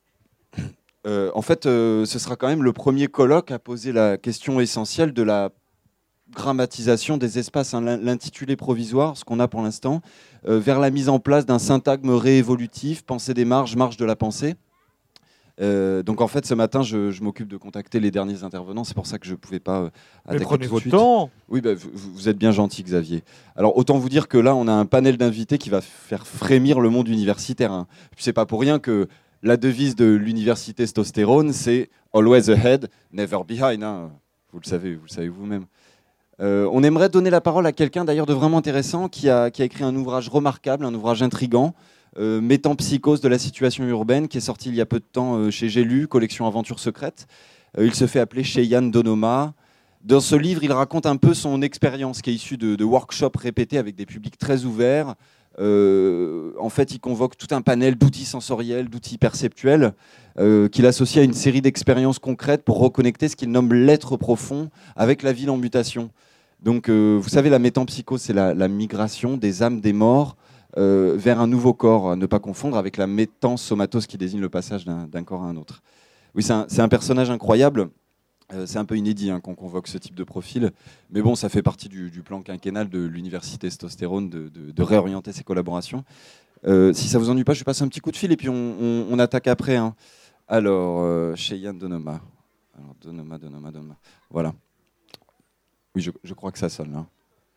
euh, en fait, euh, ce sera quand même le premier colloque à poser la question essentielle de la grammatisation des espaces, hein, l'intitulé provisoire, ce qu'on a pour l'instant, euh, vers la mise en place d'un syntagme réévolutif, pensée des marges, marge de la pensée. Euh, donc en fait ce matin je, je m'occupe de contacter les derniers intervenants, c'est pour ça que je ne pouvais pas euh, attaquer prenez tout de votre suite. temps. Oui, bah, vous, vous êtes bien gentil Xavier. Alors autant vous dire que là on a un panel d'invités qui va faire frémir le monde universitaire. Hein. Puis c'est pas pour rien que la devise de l'université Stostérone c'est Always ahead, never behind. Hein. Vous le savez, vous le savez vous-même. Euh, on aimerait donner la parole à quelqu'un d'ailleurs de vraiment intéressant qui a, qui a écrit un ouvrage remarquable, un ouvrage intrigant. Euh, Métempsychose de la situation urbaine, qui est sorti il y a peu de temps euh, chez J'ai lu, collection Aventures secrètes. Euh, il se fait appeler Cheyenne Donoma. Dans ce livre, il raconte un peu son expérience qui est issue de, de workshops répétés avec des publics très ouverts. Euh, en fait, il convoque tout un panel d'outils sensoriels, d'outils perceptuels, euh, qu'il associe à une série d'expériences concrètes pour reconnecter ce qu'il nomme l'être profond avec la ville en mutation. Donc, euh, vous savez, la métempsychose, c'est la, la migration des âmes des morts Euh, vers un nouveau corps, à ne pas confondre avec la métensomatose qui désigne le passage d'un, d'un corps à un autre. Oui, c'est un, c'est un personnage incroyable. Euh, c'est un peu inédit hein, qu'on convoque ce type de profil. Mais bon, ça fait partie du, du plan quinquennal de l'université Stostérone de, de, de réorienter ses collaborations. Euh, si ça vous ennuie pas, je passe un petit coup de fil et puis on, on, on attaque après. Hein. Alors, euh, Cheyenne Donoma. Alors, Donoma, Donoma, Donoma. Voilà. Oui, je, je crois que ça sonne là.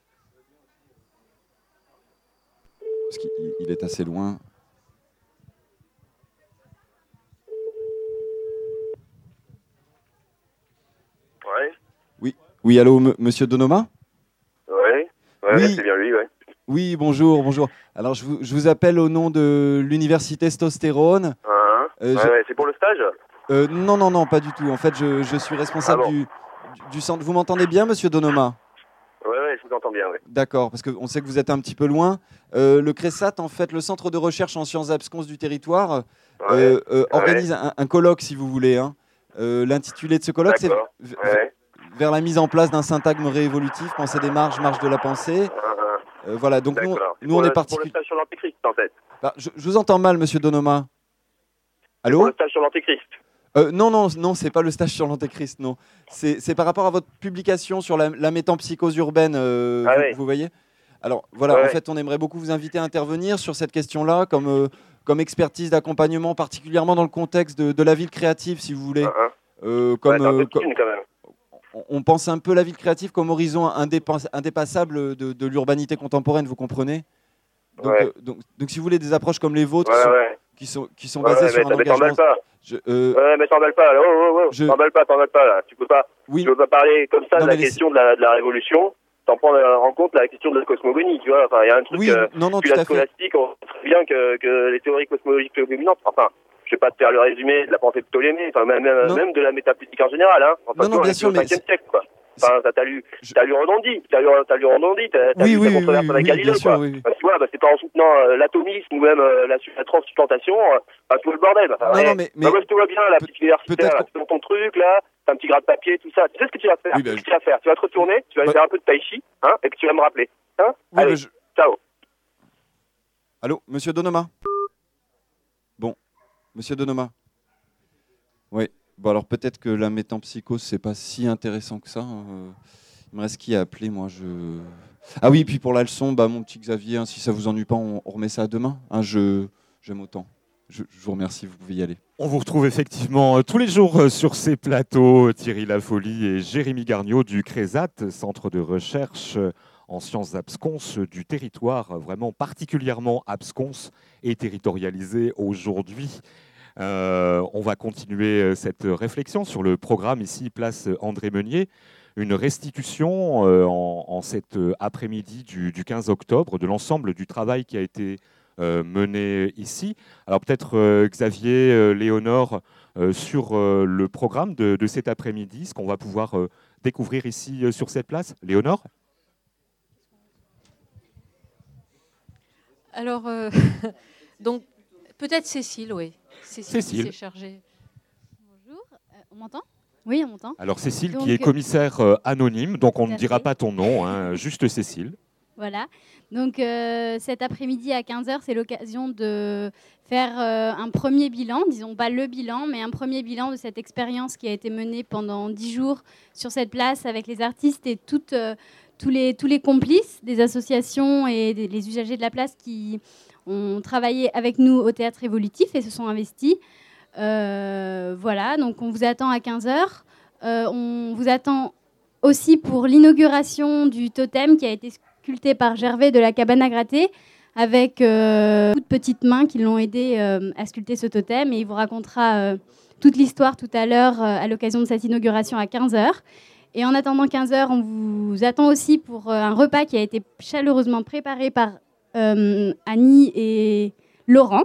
Parce qu'il il est assez loin. Ouais. Oui, oui, allô, m- monsieur Donoma ? Ouais. Ouais, Oui. c'est bien lui, ouais. Oui, bonjour, bonjour. Alors, je vous, je vous appelle au nom de l'université Stostérone. Hein Euh, ouais, je- ouais, c'est pour le stage. Euh, non, non, non, pas du tout. En fait, je, je suis responsable Ah bon. du, du centre. Vous m'entendez bien, monsieur Donoma ? Ouais, ouais, je vous entends bien, ouais. D'accord, parce qu'on sait que vous êtes un petit peu loin. Euh, le CRESAT, en fait, le Centre de recherche en sciences absconses du territoire, euh, euh, ouais. organise un, un colloque, si vous voulez. Hein. Euh, L'intitulé de ce colloque, c'est D'accord. v- Ouais. vers la mise en place d'un syntagme réévolutif, pensée des marges, marge de la pensée. Euh, voilà, donc nous, D'accord. C'est nous pour on le- est c'est pour particuliers. le stage sur l'Antéchrist, en fait. Bah, je, je vous entends mal, monsieur Donoma. Pour Allô le stage sur l'Antéchrist. Euh, non, non, non, c'est pas le stage sur l'Antéchrist, non. C'est c'est par rapport à votre publication sur la, la métempsychose urbaine, euh, Ah vous, oui. vous voyez. Alors voilà, Ouais, en ouais. fait, on aimerait beaucoup vous inviter à intervenir sur cette question-là, comme, euh, comme expertise d'accompagnement, particulièrement dans le contexte de, de la ville créative, si vous voulez. Euh, comme, Ouais, t'as un peu euh, de comme- thune, quand même. on- on pense un peu la ville créative comme horizon indépa- indépassable de, de l'urbanité contemporaine, vous comprenez donc, Ouais. euh, donc, donc, si vous voulez des approches comme les vôtres, Ouais, qui sont, ouais. qui sont, qui sont Ouais, basées ouais, sur mais un t'as- mais t'emballes engagement... pas. Je- euh, Ouais, mais t'emballes pas, là. Oh, oh, oh. Je- T'emballes pas, t'emballes pas, là. Tu peux pas, Oui. tu peux pas parler comme ça Non, de la mais les- question de la, de la révolution sans prendre en compte la question de la cosmogonie, tu vois. Enfin, il y a un truc, Oui, euh, non, non, puis tout la à fait. scolastique, on sait très bien que, que les théories cosmologiques dominantes, enfin, je vais pas te faire le résumé de la pensée de Ptolémée, enfin, même, même, même de la métaphysique en général, hein. Enfin, Non, non, tu vois, on bien est sûr, au mais cinquième siècle, quoi. Enfin, t'as, t'as lu, t'as lu Rodondi, t'as lu, t'as lu Rodondi, t'as, t'as Oui, lu oui, sa oui, controverse oui, avec oui, Galilée, bien sûr, quoi. oui, oui. Enfin, tu vois, bah, c'est pas en soutenant euh, l'atomisme ou même euh, la, la transsubstantation, euh, bah, tout le bordel. Enfin, Non, ouais. non, mais- Bah, moi, je te vois bien, la petite universitaire, peut-être là, tu dans ton truc, là, t'as un petit gras de papier, tout ça. Tu sais ce que tu vas faire? Oui, bah, Tu sais ce que tu vas faire? Tu vas te retourner, tu vas aller Bah- faire un peu de tai chi, hein, et puis tu vas me rappeler. Hein? Oui, Allez, bah, je- ciao. Allô, monsieur Donoma? Bon, monsieur Donoma. Oui, bon alors peut-être que la métempsychose, c'est pas si intéressant que ça. hein. Il me reste qui à appeler, moi je... Ah oui, puis pour la leçon, bah, mon petit Xavier, hein, si ça vous ennuie pas, on, on remet ça à demain. Hein, je... J'aime autant. Je, je vous remercie, vous pouvez y aller. On vous retrouve effectivement euh, tous les jours euh, sur ces plateaux, Thierry Lafolie et Jérémy Garniot du CRESAT, Centre de recherche euh, en sciences absconses du territoire, euh, vraiment particulièrement absconce et territorialisé aujourd'hui. Euh, on va continuer euh, cette réflexion sur le programme ici, place André Meunier. Une restitution euh, en, en cet euh, après-midi du, du quinze octobre de l'ensemble du travail qui a été euh, mené ici. Alors peut-être euh, Xavier, euh, Léonore, euh, sur euh, le programme de, de cet après-midi, ce qu'on va pouvoir euh, découvrir ici euh, sur cette place. Léonore ? Alors, euh, donc, peut-être Cécile, oui. Cécile, Cécile. qui s'est chargée. Bonjour, euh, on m'entend? Oui, on m'entend. Alors Cécile, Donc, qui est commissaire euh, anonyme, donc on Tout ne à dira fait. pas ton nom, hein, juste Cécile. Voilà. Donc euh, cet après-midi à quinze heures, c'est l'occasion de faire euh, un premier bilan, disons pas le bilan, mais un premier bilan de cette expérience qui a été menée pendant dix jours sur cette place avec les artistes et toutes, euh, tous, les, tous les complices des associations et des, les usagers de la place qui ont travaillé avec nous au Théâtre Évolutif et se sont investis. Euh, voilà, donc on vous attend à quinze heures. Euh, on vous attend aussi pour l'inauguration du totem qui a été sculpté par Gervais de la cabane à gratter, avec euh, toutes petites mains qui l'ont aidé euh, à sculpter ce totem. Et il vous racontera euh, toute l'histoire tout à l'heure euh, à l'occasion de cette inauguration à quinze heures. Et en attendant quinze heures, on vous attend aussi pour euh, un repas qui a été chaleureusement préparé par euh, Annie et Laurent.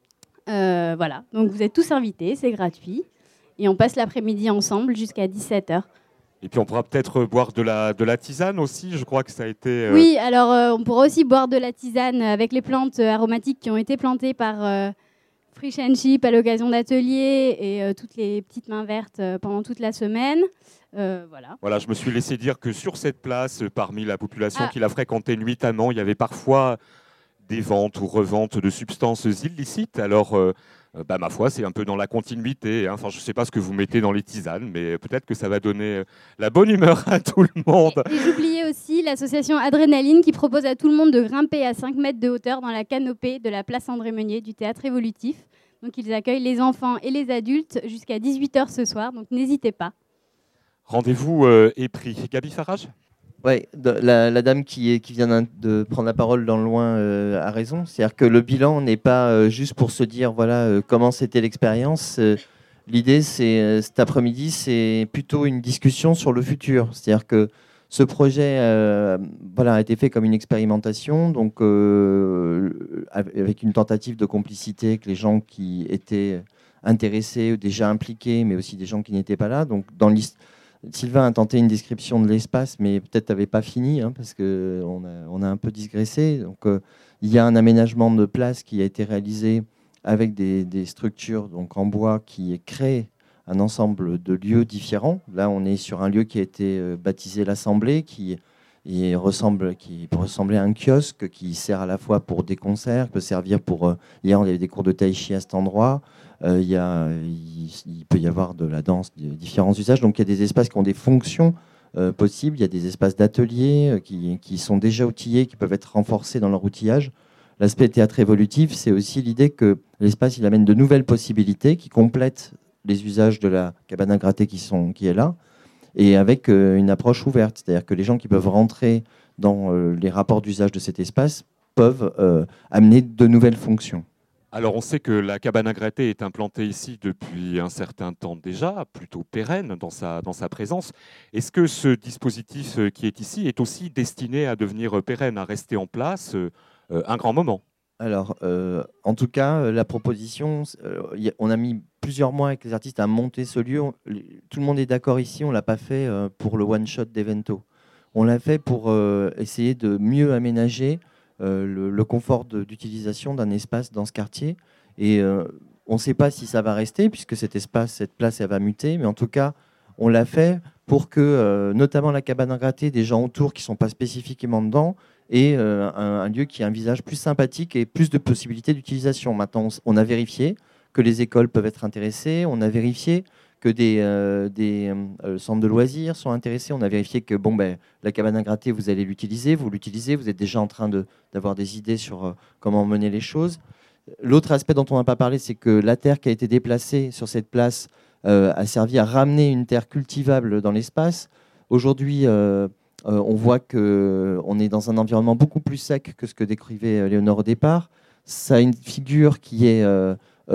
Euh, voilà, donc vous êtes tous invités, c'est gratuit. Et on passe l'après-midi ensemble jusqu'à dix-sept heures. Et puis on pourra peut-être boire de la, de la tisane aussi, je crois que ça a été... Euh... Oui, alors euh, on pourra aussi boire de la tisane avec les plantes euh, aromatiques qui ont été plantées par euh, Frisch and Chip à l'occasion d'ateliers et euh, toutes les petites mains vertes euh, pendant toute la semaine. Euh, voilà. Voilà, je me suis laissé dire que sur cette place, parmi la population Ah. qui la fréquentait nuitamment, il y avait parfois des ventes ou reventes de substances illicites. Alors, euh, bah, ma foi, c'est un peu dans la continuité. Hein. Enfin, je ne sais pas ce que vous mettez dans les tisanes, mais peut-être que ça va donner la bonne humeur à tout le monde. Et, et j'oubliais aussi l'association Adrénaline qui propose à tout le monde de grimper à cinq mètres de hauteur dans la canopée de la place André-Meunier du Théâtre Évolutif. Donc, ils accueillent les enfants et les adultes jusqu'à dix-huit heures ce soir, donc n'hésitez pas. Rendez-vous euh, est pris. Gabi Farage ? Oui, la, la dame qui, est, qui vient de prendre la parole dans le loin euh, a raison. C'est-à-dire que le bilan n'est pas euh, juste pour se dire voilà euh, comment c'était l'expérience. Euh, L'idée, c'est euh, cet après-midi, c'est plutôt une discussion sur le futur. C'est-à-dire que ce projet euh, voilà, a été fait comme une expérimentation, donc euh, avec une tentative de complicité avec les gens qui étaient intéressés, déjà impliqués, mais aussi des gens qui n'étaient pas là. Donc dans l'histoire, Sylvain a tenté une description de l'espace, mais peut-être tu n'avais pas fini, hein, parce qu'on a, on a un peu digressé. Donc, euh, il y a un aménagement de place qui a été réalisé avec des, des structures donc, en bois qui créent un ensemble de lieux différents. Là, on est sur un lieu qui a été euh, baptisé l'Assemblée, qui, et ressemble, qui peut ressembler à un kiosque qui sert à la fois pour des concerts, peut servir pour... Euh, hier, on avait des cours de tai chi à cet endroit. Euh, y a, il, il peut y avoir de la danse, de différents usages. Donc il y a des espaces qui ont des fonctions euh, possibles. Il y a des espaces d'ateliers euh, qui, qui sont déjà outillés, qui peuvent être renforcés dans leur outillage. L'aspect théâtre évolutif, c'est aussi l'idée que l'espace il amène de nouvelles possibilités qui complètent les usages de la cabane à gratter qui, sont, qui est là, et avec euh, une approche ouverte. C'est-à-dire que les gens qui peuvent rentrer dans euh, les rapports d'usage de cet espace peuvent euh, amener de nouvelles fonctions. Alors, on sait que la cabane à gratter est implantée ici depuis un certain temps déjà, plutôt pérenne dans sa, dans sa présence. Est-ce que ce dispositif qui est ici est aussi destiné à devenir pérenne, à rester en place euh, un grand moment ? Alors, euh, en tout cas, la proposition, euh, y a, on a mis plusieurs mois avec les artistes à monter ce lieu. On, tout le monde est d'accord ici, on ne l'a pas fait euh, pour le one-shot d'Evento. On l'a fait pour euh, essayer de mieux aménager Euh, le, le confort de, d'utilisation d'un espace dans ce quartier. Et euh, on ne sait pas si ça va rester, puisque cet espace, cette place, elle va muter. Mais en tout cas, on l'a fait pour que, euh, notamment la cabane à gratter, des gens autour qui ne sont pas spécifiquement dedans, aient euh, un, un lieu qui a un visage plus sympathique et plus de possibilités d'utilisation. Maintenant, on, on a vérifié que les écoles peuvent être intéressées. On a vérifié que des, euh, des euh, centres de loisirs sont intéressés. On a vérifié que bon, ben, la cabane à gratter, vous allez l'utiliser, vous l'utilisez, vous êtes déjà en train de, d'avoir des idées sur euh, comment mener les choses. L'autre aspect dont on n'a pas parlé, c'est que la terre qui a été déplacée sur cette place euh, a servi à ramener une terre cultivable dans l'espace. Aujourd'hui, euh, euh, on voit qu'on est dans un environnement beaucoup plus sec que ce que décrivait Léonore au départ. Ça a une figure qui est... Euh,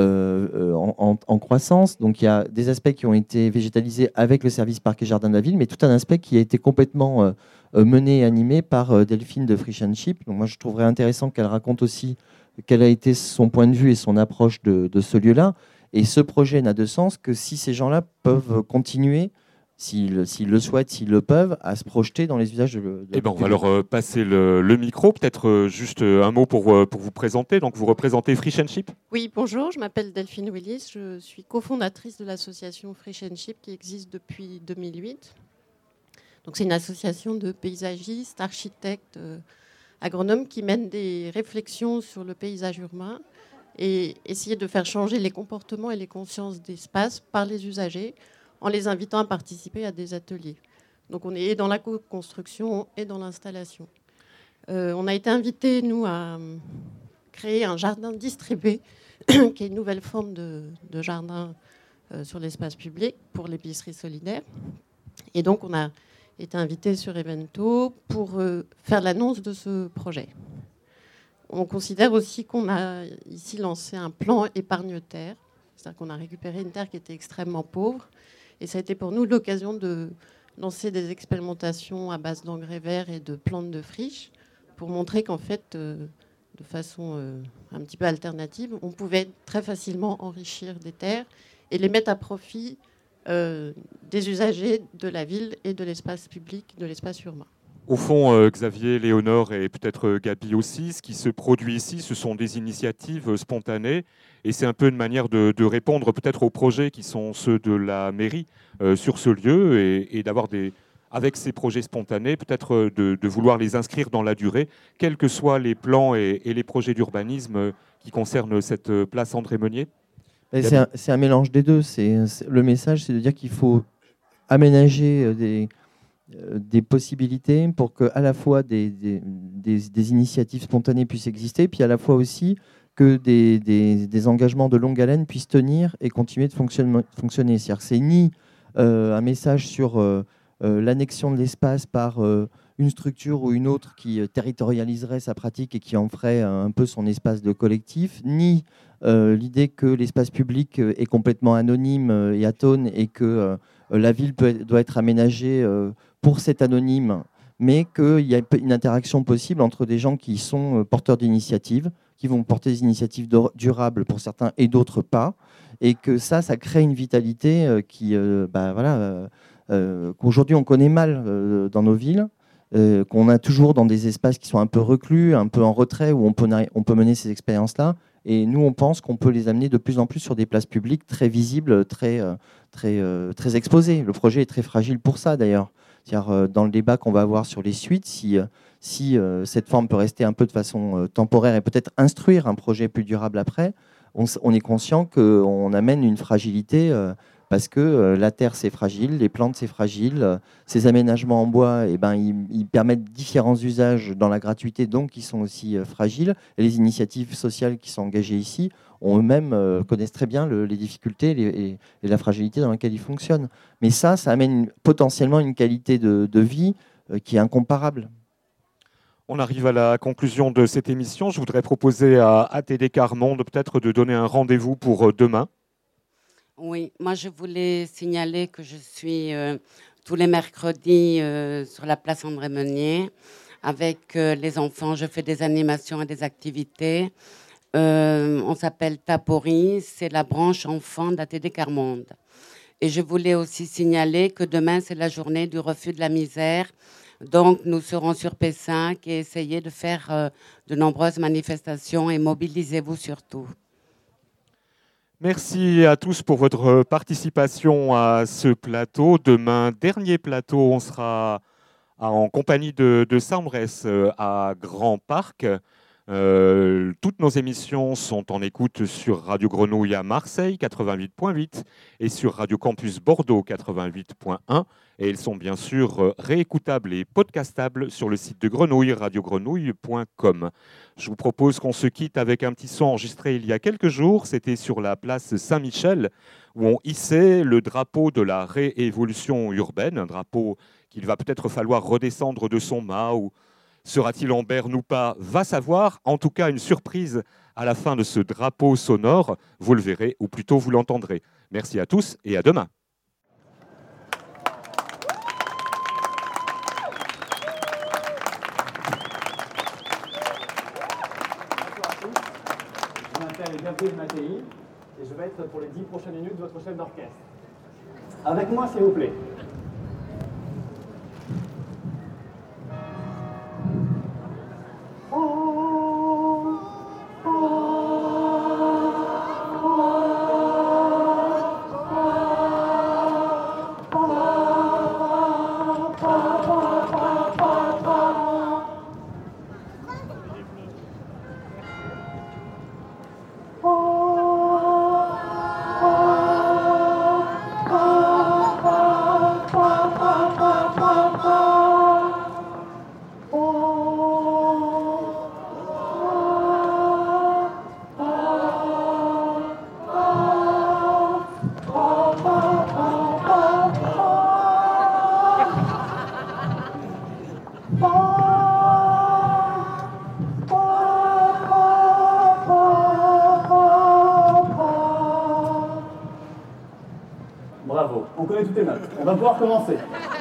Euh, en, en, en croissance. Donc il y a des aspects qui ont été végétalisés avec le service parc et jardin de la ville, mais tout un aspect qui a été complètement euh, mené et animé par euh, Delphine de Frisch and Chip. Donc moi je trouverais intéressant qu'elle raconte aussi quel a été son point de vue et son approche de, de ce lieu-là. Et ce projet n'a de sens que si ces gens-là peuvent continuer, s'ils, s'ils le souhaitent, s'ils le peuvent, à se projeter dans les usages de... de eh ben, on va leur euh, passer le, le micro. Peut-être euh, juste euh, un mot pour, euh, pour vous présenter. Donc, vous représentez Frisch and Chip ? Oui, bonjour, je m'appelle Delphine Willis. Je suis cofondatrice de l'association Frisch and Chip qui existe depuis deux mille huit. Donc, c'est une association de paysagistes, architectes, euh, agronomes qui mènent des réflexions sur le paysage urbain et essayer de faire changer les comportements et les consciences d'espace par les usagers, en les invitant à participer à des ateliers. Donc on est dans la co-construction et dans l'installation. Euh, on a été invités, nous, à créer un jardin distribué qui est une nouvelle forme de, de jardin euh, sur l'espace public pour l'épicerie solidaire. Et donc, on a été invité sur Evento pour euh, faire l'annonce de ce projet. On considère aussi qu'on a ici lancé un plan épargne-terre, c'est-à-dire qu'on a récupéré une terre qui était extrêmement pauvre, et ça a été pour nous l'occasion de lancer des expérimentations à base d'engrais verts et de plantes de friches pour montrer qu'en fait, euh, de façon euh, un petit peu alternative, on pouvait très facilement enrichir des terres et les mettre à profit euh, des usagers de la ville et de l'espace public, de l'espace urbain. Au fond, euh, Xavier, Léonore et peut-être euh, Gabi aussi, ce qui se produit ici, ce sont des initiatives euh, spontanées et c'est un peu une manière de, de répondre peut-être aux projets qui sont ceux de la mairie euh, sur ce lieu et, et d'avoir des, avec ces projets spontanés, peut-être euh, de, de vouloir les inscrire dans la durée, quels que soient les plans et, et les projets d'urbanisme euh, qui concernent cette euh, place André Meunier. C'est un, c'est un mélange des deux. C'est, c'est, le message, c'est de dire qu'il faut aménager euh, des... des possibilités pour que à la fois des, des, des, des initiatives spontanées puissent exister, puis à la fois aussi que des, des, des engagements de longue haleine puissent tenir et continuer de fonctionner. fonctionner. C'est-à-dire que c'est ni euh, un message sur euh, euh, l'annexion de l'espace par euh, une structure ou une autre qui euh, territorialiserait sa pratique et qui en ferait un peu son espace de collectif, ni euh, l'idée que l'espace public est complètement anonyme et atone et que euh, la ville peut, doit être aménagée euh, pour cet anonyme, mais qu'il y a une interaction possible entre des gens qui sont porteurs d'initiatives, qui vont porter des initiatives durables pour certains et d'autres pas, et que ça, ça crée une vitalité euh, qui, euh, bah, voilà, euh, euh, qu'aujourd'hui on connaît mal euh, dans nos villes, euh, qu'on a toujours dans des espaces qui sont un peu reclus, un peu en retrait, où on peut, on peut mener ces expériences-là. Et nous, on pense qu'on peut les amener de plus en plus sur des places publiques très visibles, très, très, très exposées. Le projet est très fragile pour ça, d'ailleurs. C'est-à-dire, dans le débat qu'on va avoir sur les suites, si, si euh, cette forme peut rester un peu de façon euh, temporaire et peut-être instruire un projet plus durable après, on, on est conscient qu'on amène une fragilité euh, parce que euh, la terre, c'est fragile, les plantes, c'est fragile. Euh, ces aménagements en bois, eh ben, ils, ils permettent différents usages dans la gratuité, donc ils sont aussi euh, fragiles. Et les initiatives sociales qui sont engagées ici ont eux-mêmes euh, connaissent très bien le, les difficultés les, et, et la fragilité dans laquelle ils fonctionnent. Mais ça, ça amène une, potentiellement une qualité de, de vie euh, qui est incomparable. On arrive à la conclusion de cette émission. Je voudrais proposer à A T D Quart Monde peut-être de donner un rendez-vous pour euh, demain. Oui, moi je voulais signaler que je suis euh, tous les mercredis euh, sur la place André Meunier avec euh, les enfants. Je fais des animations et des activités. Euh, on s'appelle Tapori, c'est la branche enfant d'A T D Quart Monde. Et je voulais aussi signaler que demain c'est la journée du refus de la misère. Donc nous serons sur P cinq et essayez de faire euh, de nombreuses manifestations et mobilisez-vous surtout. Merci à tous pour votre participation à ce plateau. Demain, dernier plateau, on sera en compagnie de, de Sambrès à Grand Parc. Euh, toutes nos émissions sont en écoute sur Radio Grenouille à Marseille quatre-vingt-huit point huit et sur Radio Campus Bordeaux quatre-vingt-huit point un. Et elles sont bien sûr réécoutables et podcastables sur le site de Grenouille, radio grenouille point com. Je vous propose qu'on se quitte avec un petit son enregistré il y a quelques jours. C'était sur la place Saint-Michel où on hissait le drapeau de la réévolution urbaine, un drapeau qu'il va peut-être falloir redescendre de son mât ou sera-t-il en berne ou pas, va savoir. En tout cas, une surprise à la fin de ce drapeau sonore. Vous le verrez, ou plutôt vous l'entendrez. Merci à tous et à demain. Je m'appelle Gabriel Mattei et je vais être pour les dix prochaines minutes votre chef d'orchestre. Avec moi, s'il vous plaît. Oh Bravo, on connaît toutes les notes. On va pouvoir commencer.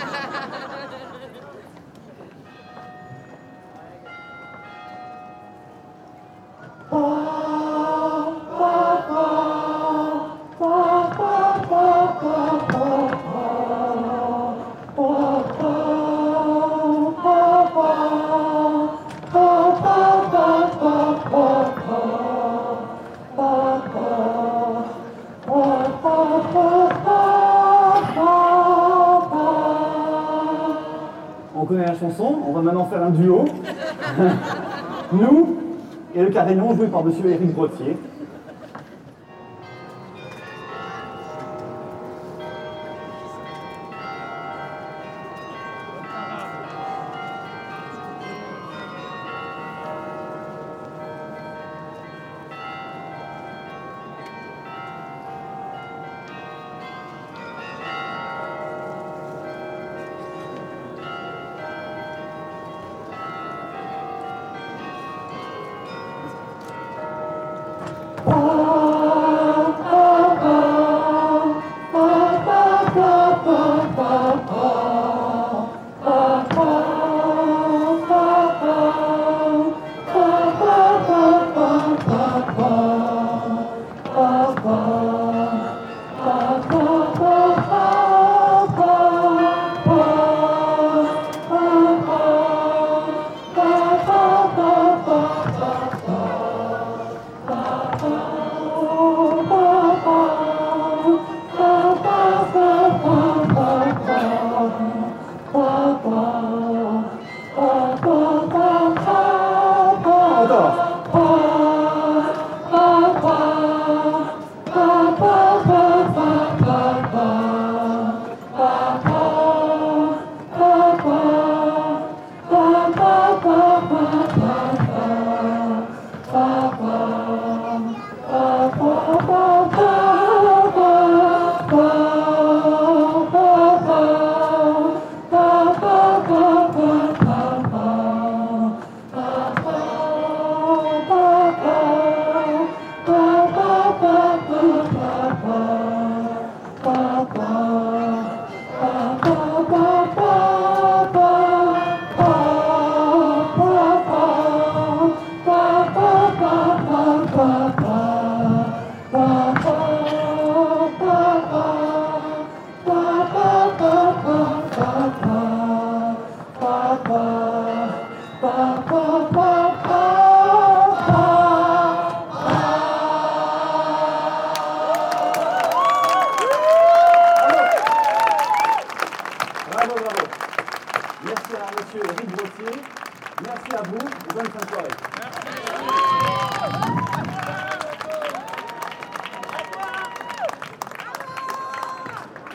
On connaît la chanson, on va maintenant faire un duo. Nous et le carillon joué par monsieur Éric Brottier.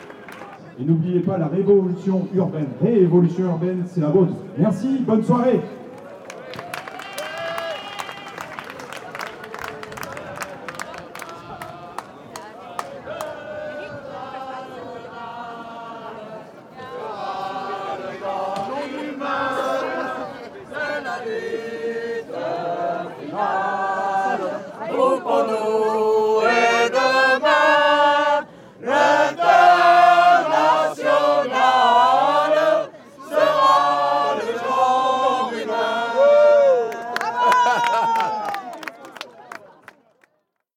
Et n'oubliez pas la révolution urbaine. Révolution urbaine, c'est la vôtre. Merci, bonne soirée.